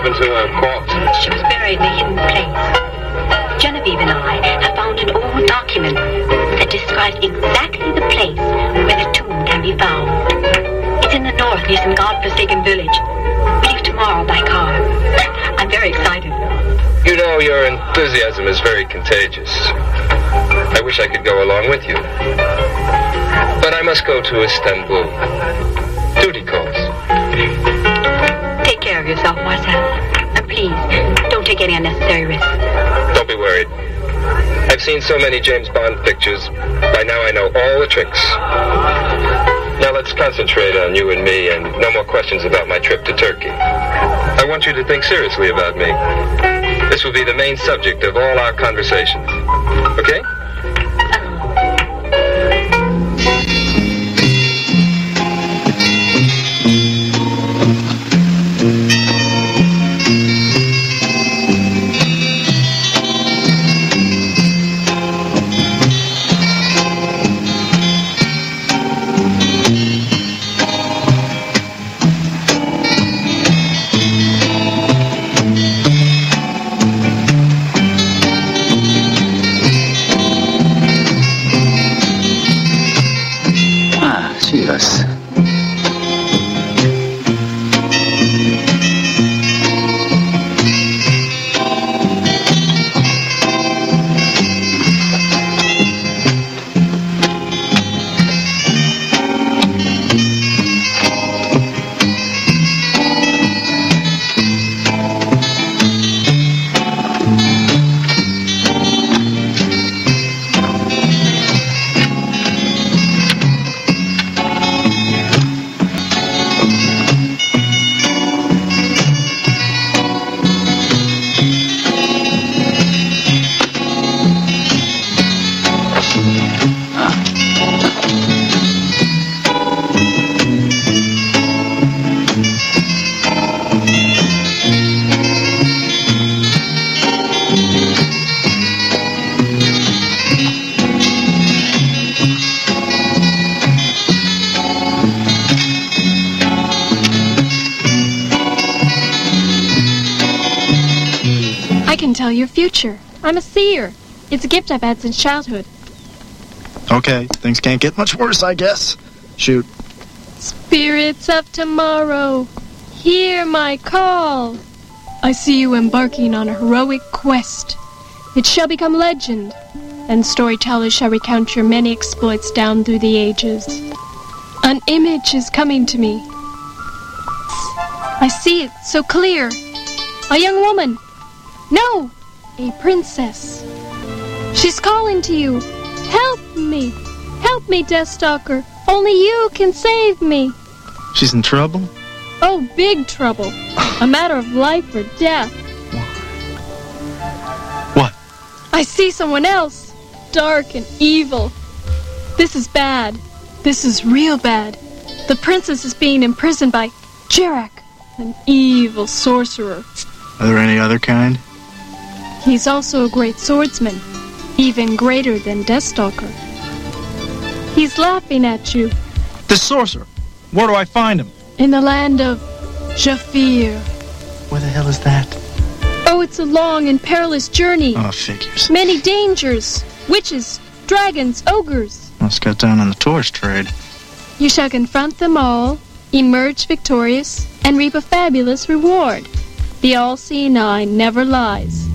happened to her corpse? She was buried in a hidden place. Genevieve and I have found an old document that describes exactly the place where the tomb can be found. It's in the north near some godforsaken village. We leave tomorrow by car. I'm very excited. You know, your enthusiasm is very contagious. I wish I could go along with you. But I must go to Istanbul. Duty calls. Take care of yourself, Marcel. And please, don't take any unnecessary risks. Don't be worried. I've seen so many James Bond pictures. By now I know all the tricks. Now let's concentrate on you and me and no more questions about my trip to Turkey. I want you to think seriously about me. This will be the main subject of all our conversations. Okay? Yes. Tell your future. I'm a seer. It's a gift I've had since childhood. Okay, things can't get much worse, I guess. Shoot. Spirits of tomorrow, hear my call. I see you embarking on a heroic quest. It shall become legend, and storytellers shall recount your many exploits down through the ages. An image is coming to me. I see it so clear. A young woman. No, a princess. She's calling to you. Help me. Help me, Deathstalker. Only you can save me. She's in trouble? Oh, big trouble. A matter of life or death. What? I see someone else. Dark and evil. This is bad. This is real bad. The princess is being imprisoned by Jarak, an evil sorcerer. Are there any other kind? He's also a great swordsman, even greater than Deathstalker. He's laughing at you. The sorcerer! Where do I find him? In the land of Jafir. Where the hell is that? Oh, it's a long and perilous journey. Oh, figures. Many dangers. Witches, dragons, ogres. Let's cut down on the tourist trade. You shall confront them all, emerge victorious, and reap a fabulous reward. The all-seeing eye never lies.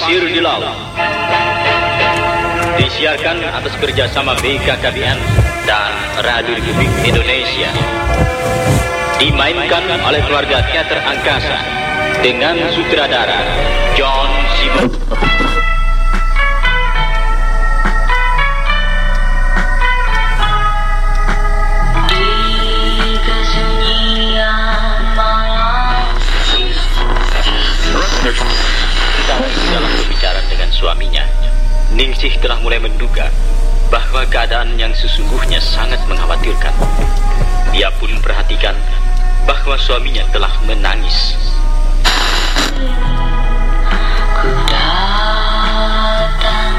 Pasir di Laut. Disiarkan atas kerjasama BKKBN dan Radio Republik Indonesia. Dimainkan oleh keluarga teater angkasa dengan sutradara John Sibon. Dalam pembicaraan dengan suaminya, Ningsih telah mulai menduga bahwa keadaan yang sesungguhnya sangat mengkhawatirkan. Dia pun perhatikan bahwa suaminya telah menangis. Ku datang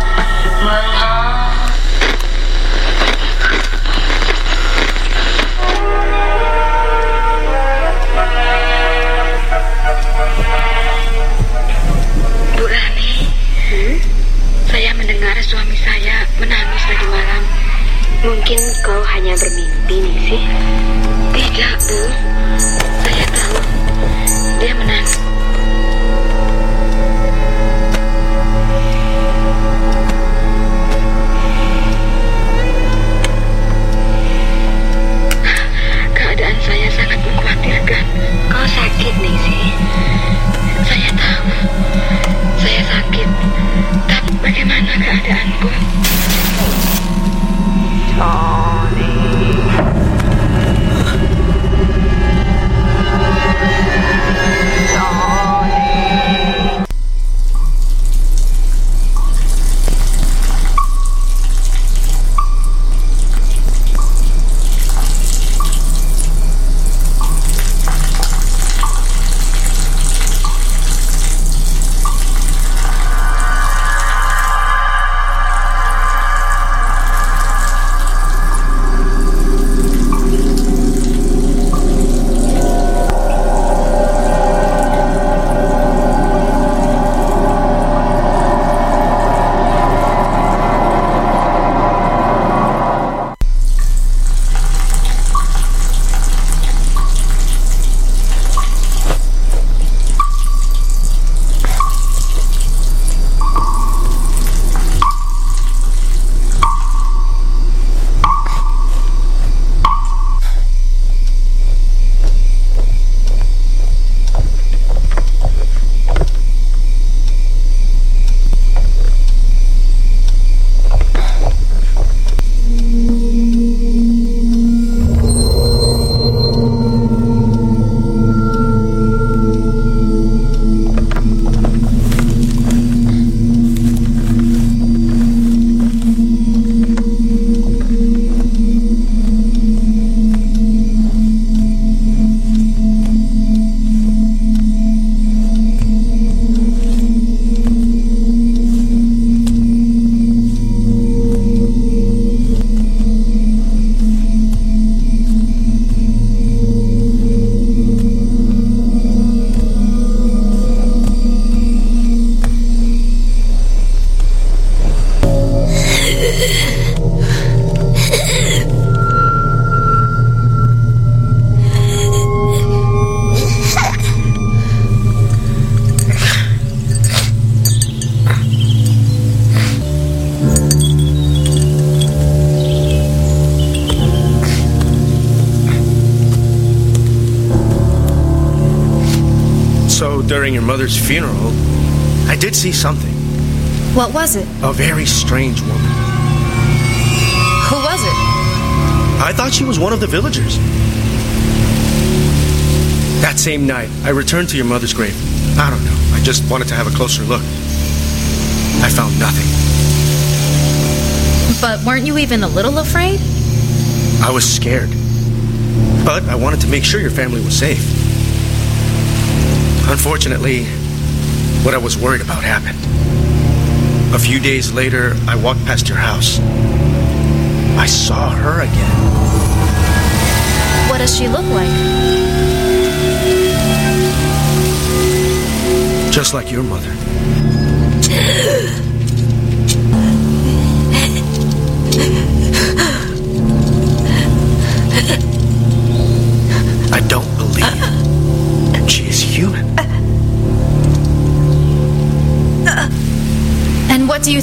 Bu Rani, saya mendengar suami saya menangis tadi malam. Mungkin kau hanya bermimpi, Ningsih. Tidak, Bu. Saya tahu dia menangis. Keadaan saya sangat mengkhawatirkan. Kau sakit, Ningsih. Saya tahu. Saya sakit. Tapi bagaimana keadaanku? During your mother's funeral, I did see something. What was it? A very strange woman. Who was it? I thought she was one of the villagers. That same night, I returned to your mother's grave. I don't know. I just wanted to have a closer look. I found nothing. But weren't you even a little afraid? I was scared. But I wanted to make sure your family was safe. Unfortunately, what I was worried about happened. A few days later, I walked past your house. I saw her again. What does she look like? Just like your mother. I don't believe she is human.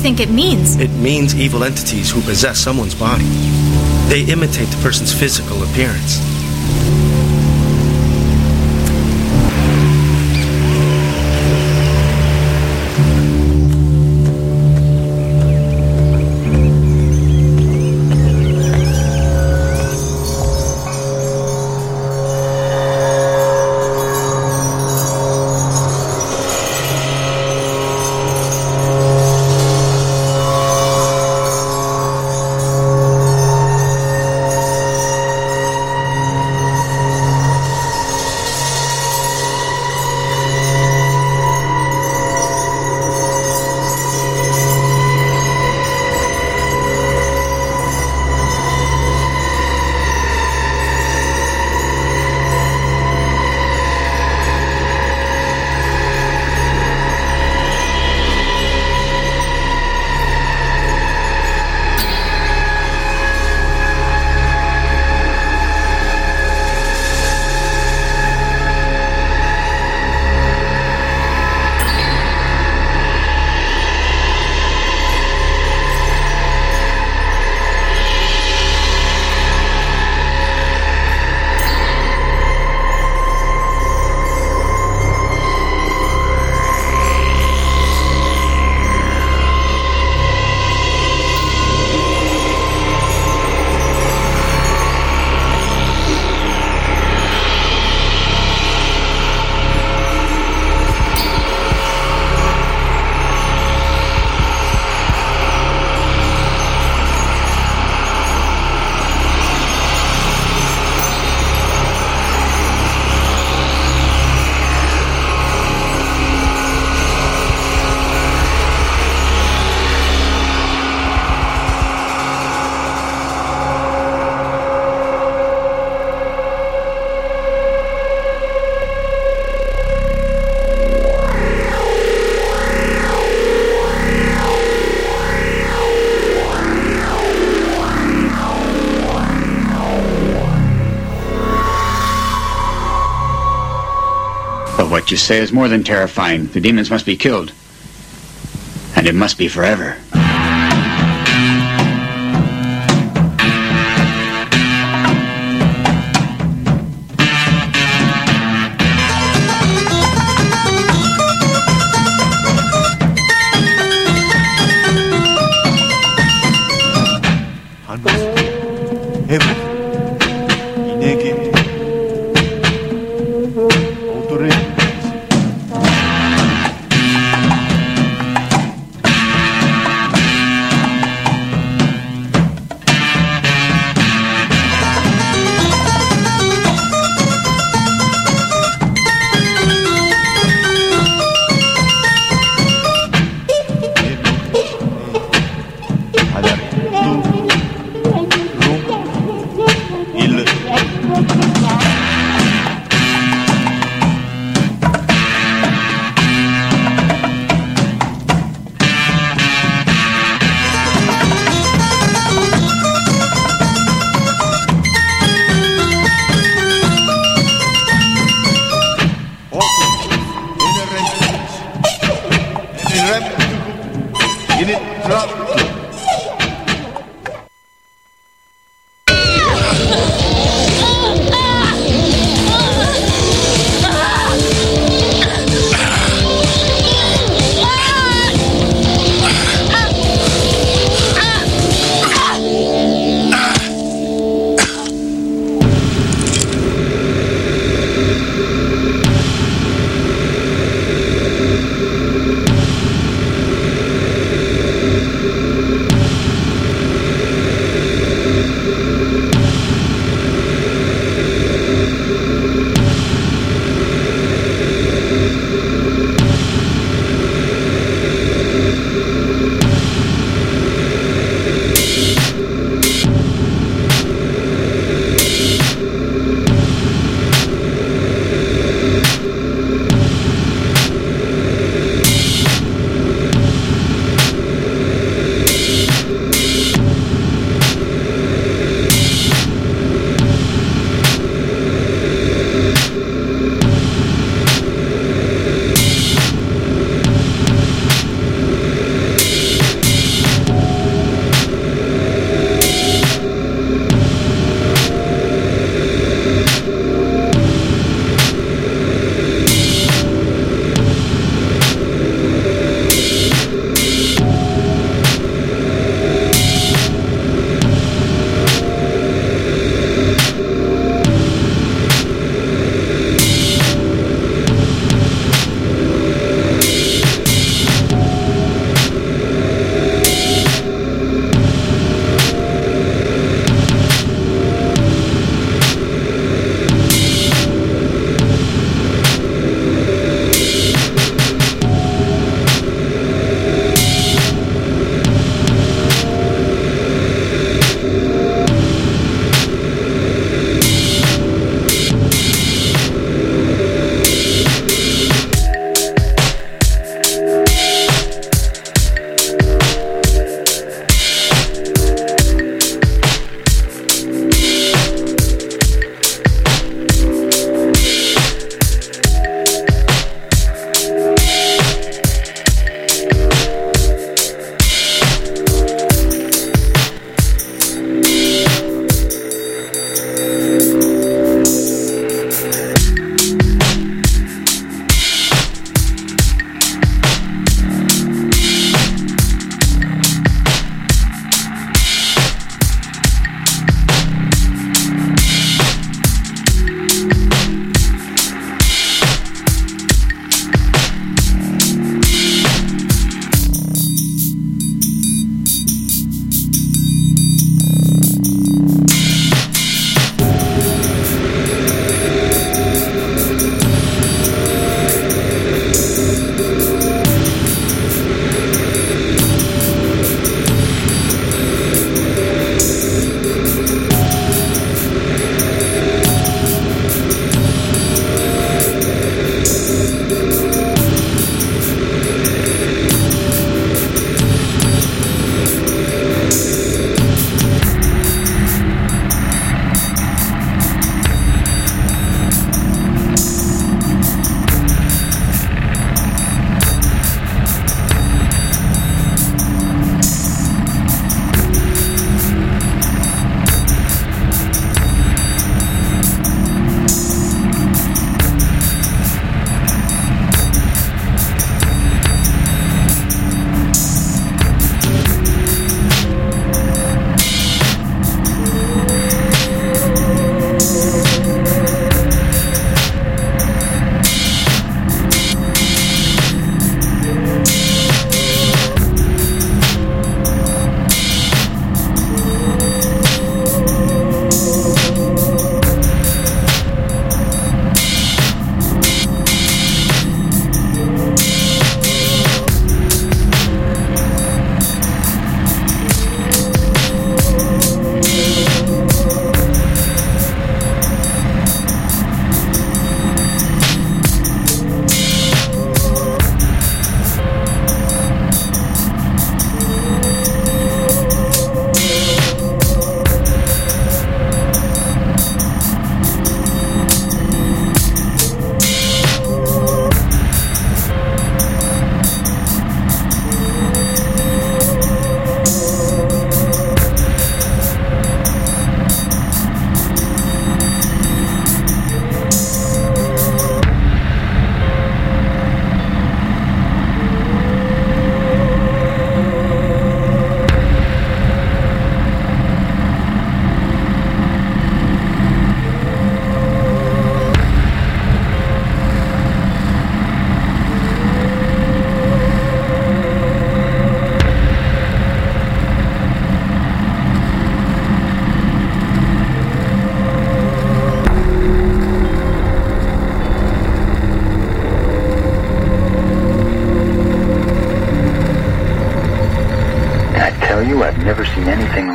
think it means? It means evil entities who possess someone's body. They imitate the person's physical appearance. What you say is more than terrifying. The demons must be killed. And it must be forever.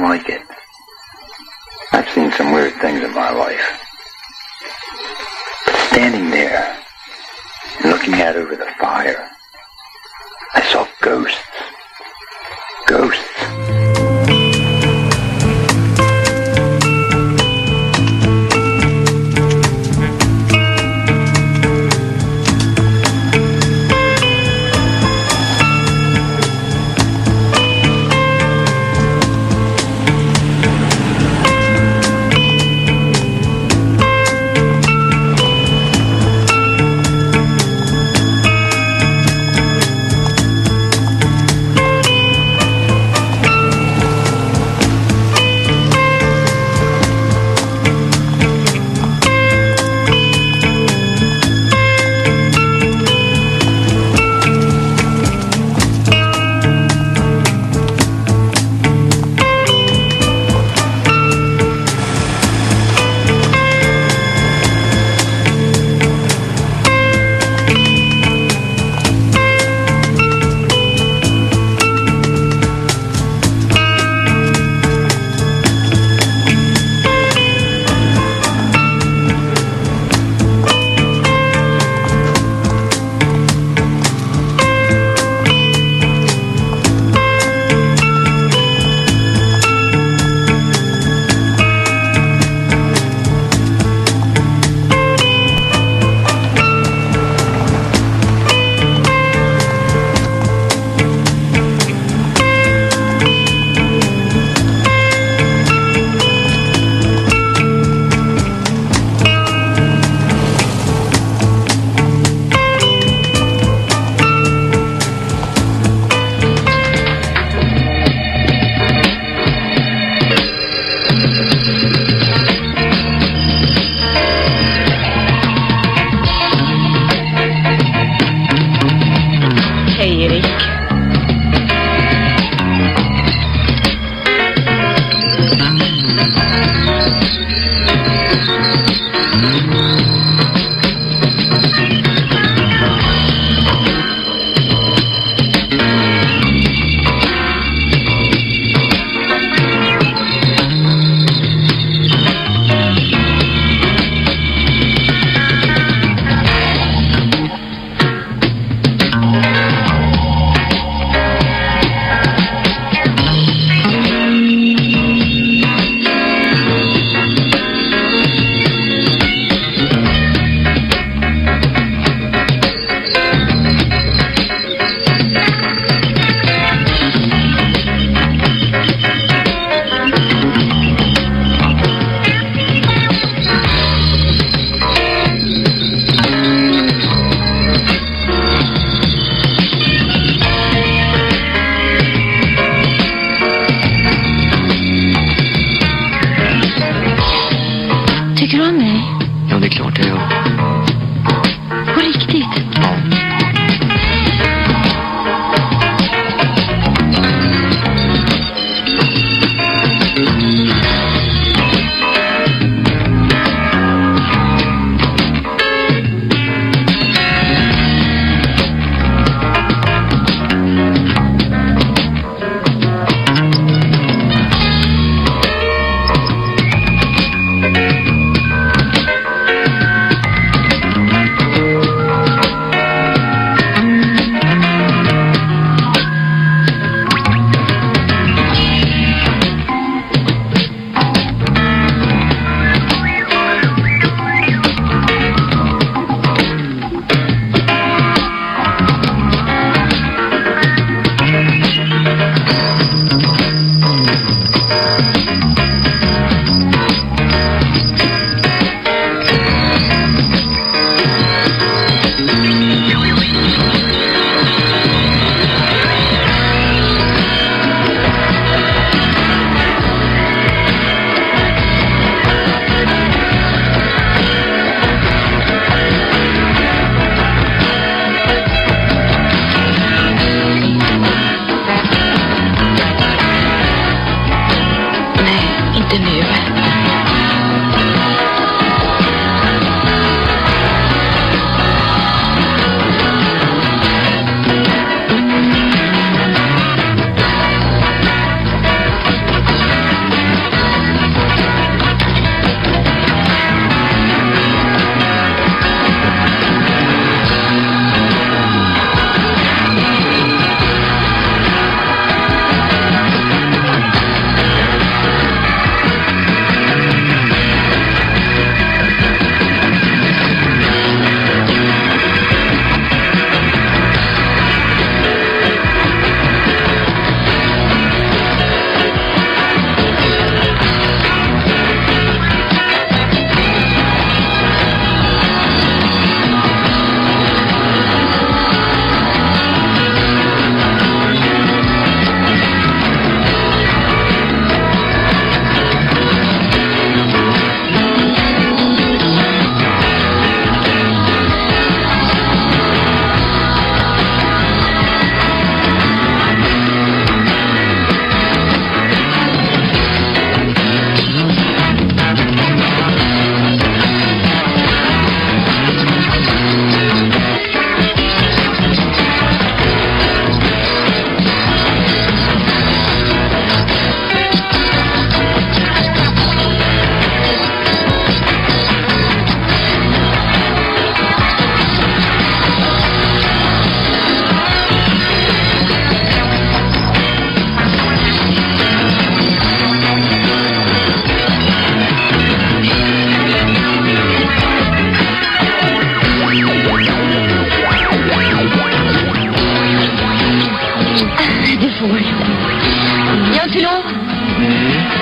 like it. I've seen some weird things in my life. But standing there and looking out over the fire, I saw ghosts. Ghosts.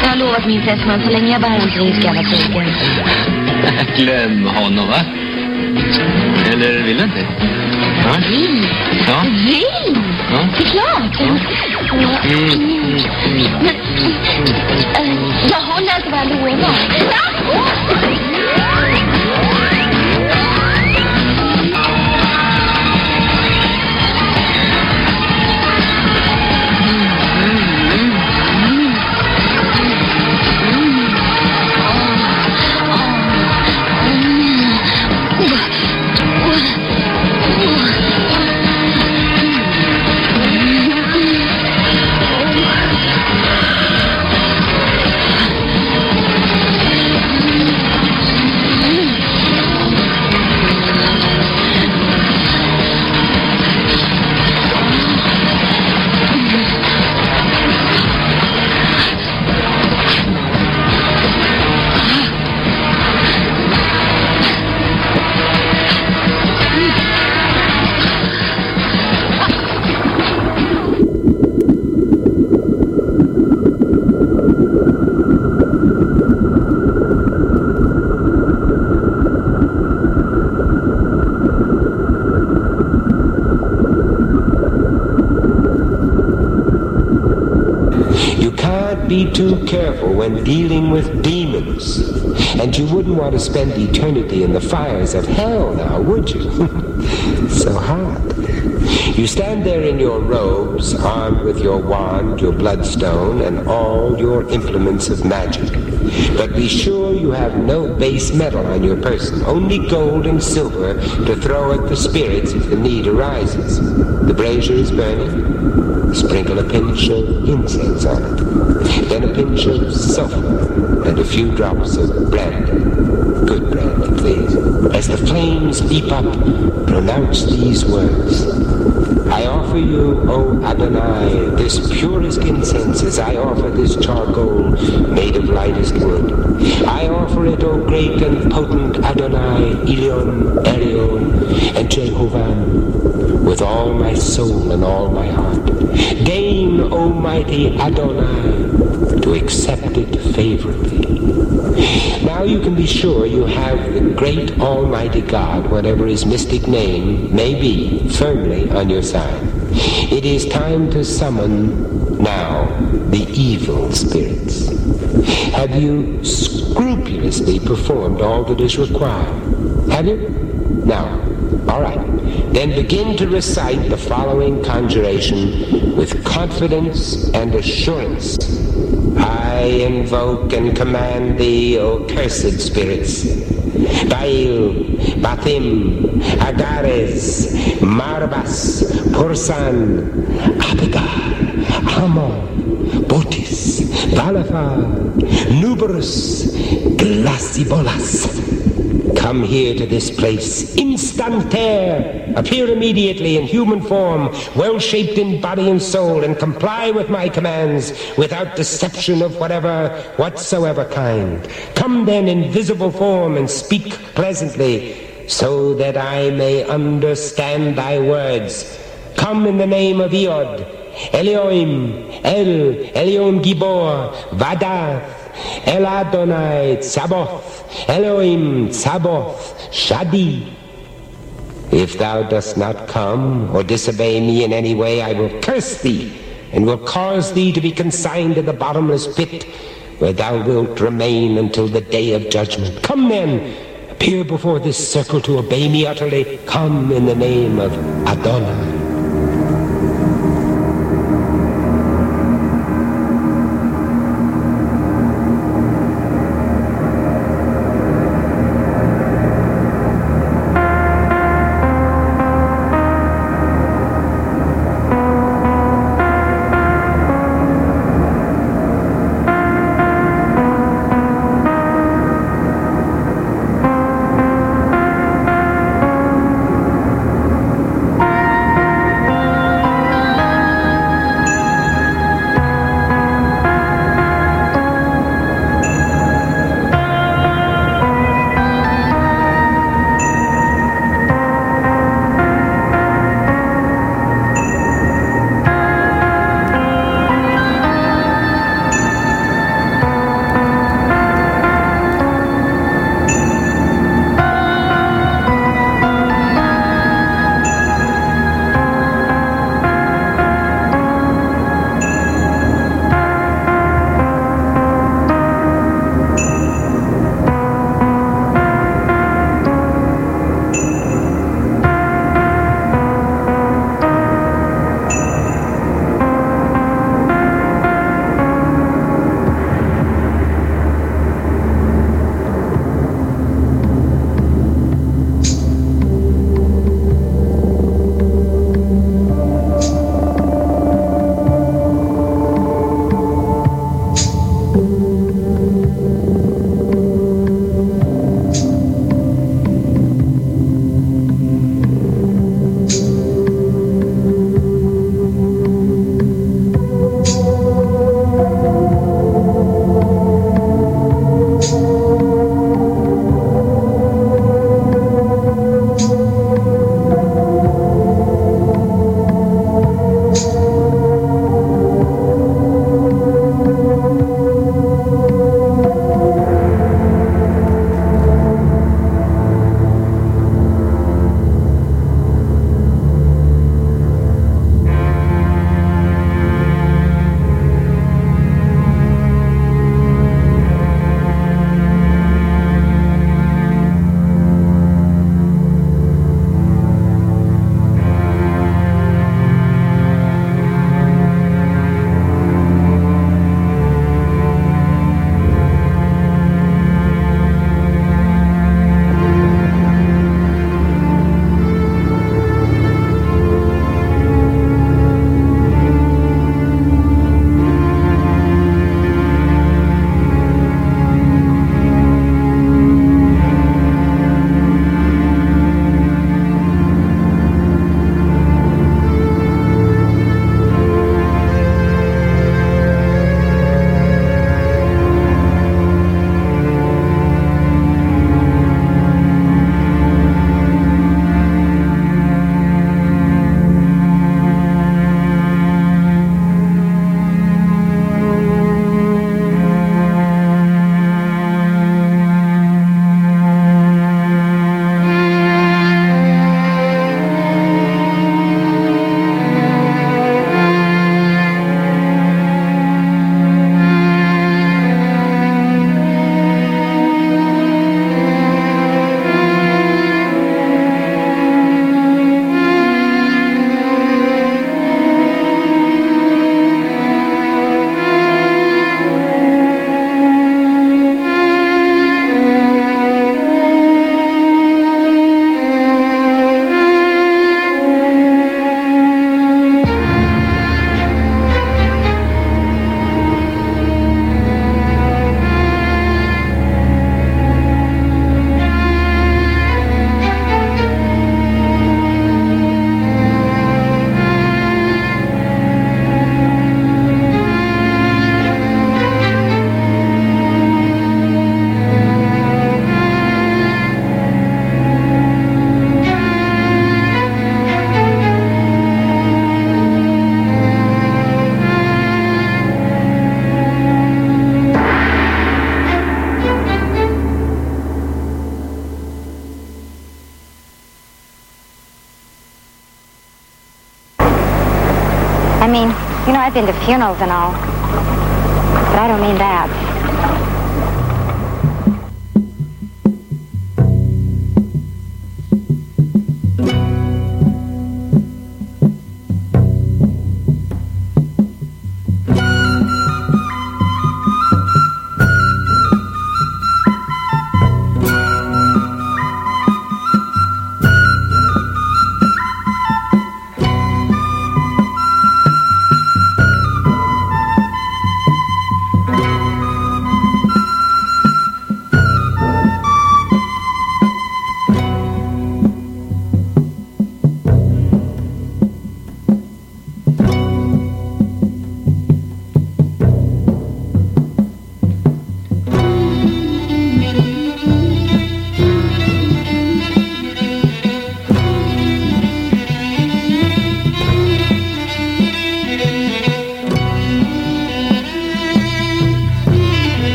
Jag har lovat min fästman så länge jag bär omkring ska jag vara trogen. Glöm honom, va? Eller vill du inte? Ja. Vill? Ja. Vill? Ja. Det är klart. Ja. Men, jag håller alltså vad jag lovar. Be too careful when dealing with demons. And you wouldn't want to spend eternity in the fires of hell now, would you? So hot. You stand there in your robes, armed with your wand, your bloodstone, and all your implements of magic. But be sure you have no base metal on your person, only gold and silver to throw at the spirits if the need arises. The brazier is burning. Sprinkle a pinch of incense on it. Then a pinch of sulfur and a few drops of brandy. Good brandy, please. As the flames leap up, pronounce these words. I offer you, O Adonai, this purest incense as I offer this charcoal made of lightest wood. I offer it, O great and potent Adonai, Elion, Elion, and Jehovah, with all my soul and all my heart. Deign, Almighty Adonai, to accept it favorably. Now you can be sure you have the great Almighty God, whatever his mystic name may be, firmly on your side. It is time to summon now the evil spirits. Have you scrupulously performed all that is required? Have you? Now, all right. Then begin to recite the following conjuration with confidence and assurance. I invoke and command thee, O cursed spirits, Baal, Bathim, Agares, Marbas, Pursan, Abigar, Amon, Botis, Balafar, Nuberus, Glasibolas. Come here to this place, instanter, appear immediately in human form, well-shaped in body and soul, and comply with my commands without deception of whatsoever kind. Come then in visible form and speak pleasantly, so that I may understand thy words. Come in the name of Eod, Elioim, Elion Gibor, Vadath, El Adonai, Tzaboth, Elohim, Tzaboth, Shadi. If thou dost not come or disobey me in any way, I will curse thee and will cause thee to be consigned to the bottomless pit, where thou wilt remain until the day of judgment. Come then, appear before this circle to obey me utterly. Come in the name of Adonai. mean, you know, I've been to funerals and all. But I don't mean that.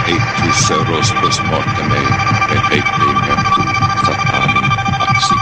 Aetus eros post mortem repete mertu satani axit.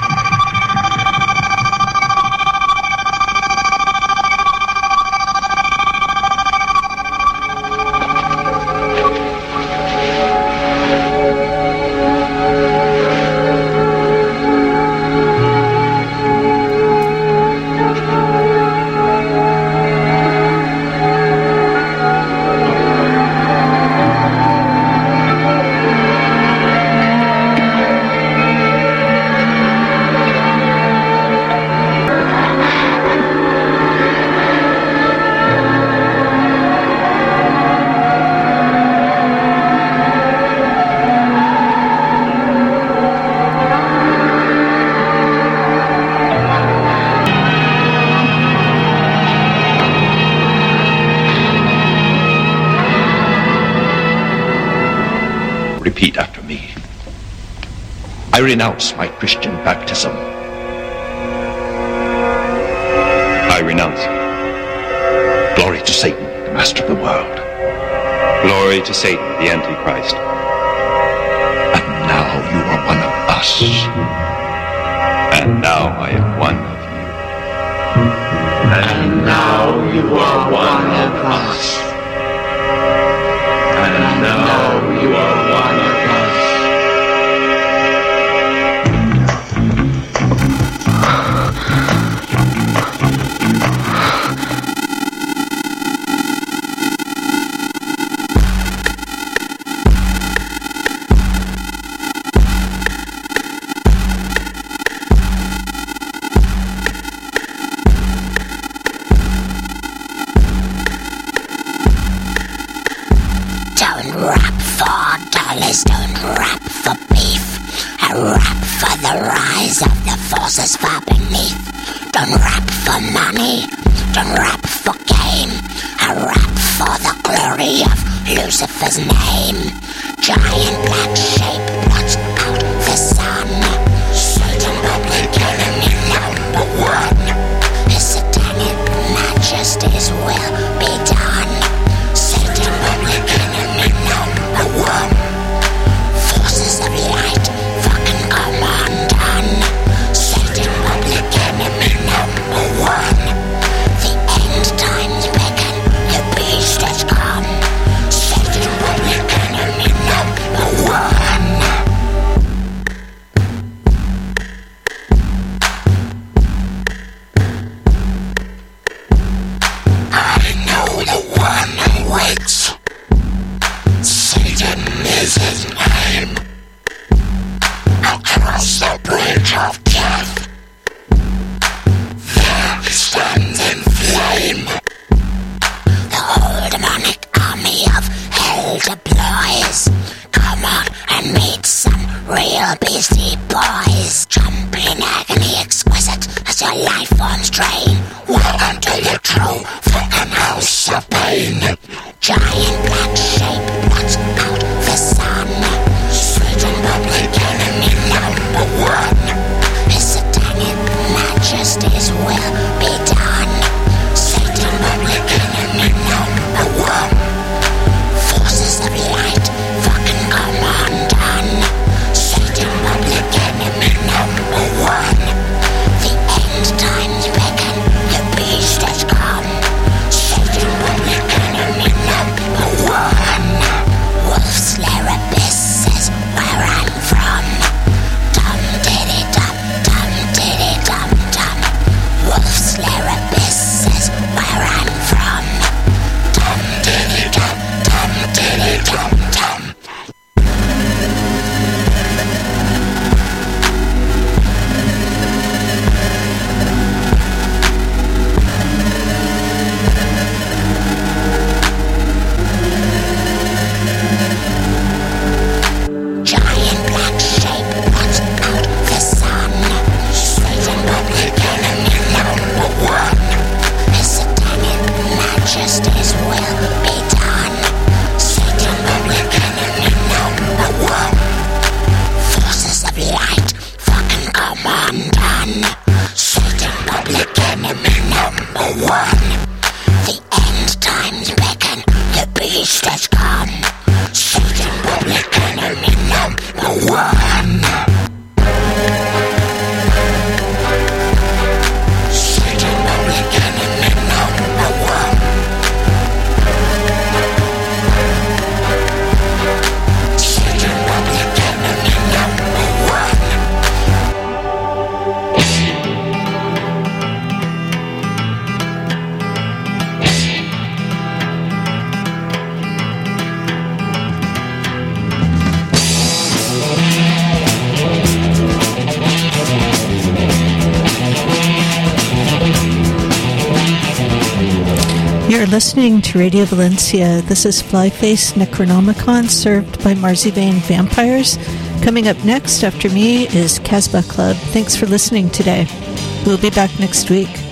Repeat after me. I renounce my Christian baptism. I renounce. Glory to Satan, the master of the world. Glory to Satan, the Antichrist. And now you are one of us. And now I am one of you. And now you are one of us. And now you are one of us. Don't rap for dollars, don't rap for beef. I rap for the rise of the forces far beneath. Don't rap for money, don't rap for gain. I rap for the glory of Lucifer's name. Giant black shape blots out the sun. Satan, public enemy number one. His satanic majesty's will be done. Satan, public enemy number one. Forces of light, fucking come undone. Satan, public enemy number one. The end times beckon, the beast has come. Satan, public enemy number one. I know the one who waits. Satan is his name. Across the bridge of death, there he stands in flame. The whole demonic army of hell deploys. Come out and meet some real beastie boys. Jump in agony exquisite as your life forms drain. Welcome to the true fucking house of pain. Giant black shape blots out the sun. Satan, public enemy number one. His satanic majesty's will be done. Satan, public enemy number one. Forces of light, fucking come undone. Satan, public enemy number one. The end times beckon, the beast has come. Satan, public enemy number one. one. Satan will be enemy number one. Satan will be enemy number one. You're listening to Radio Valencia. This is Flyface Necronomicon, served by Marzipan Vampires. Coming up next after me is Casbah Club. Thanks for listening today. We'll be back next week.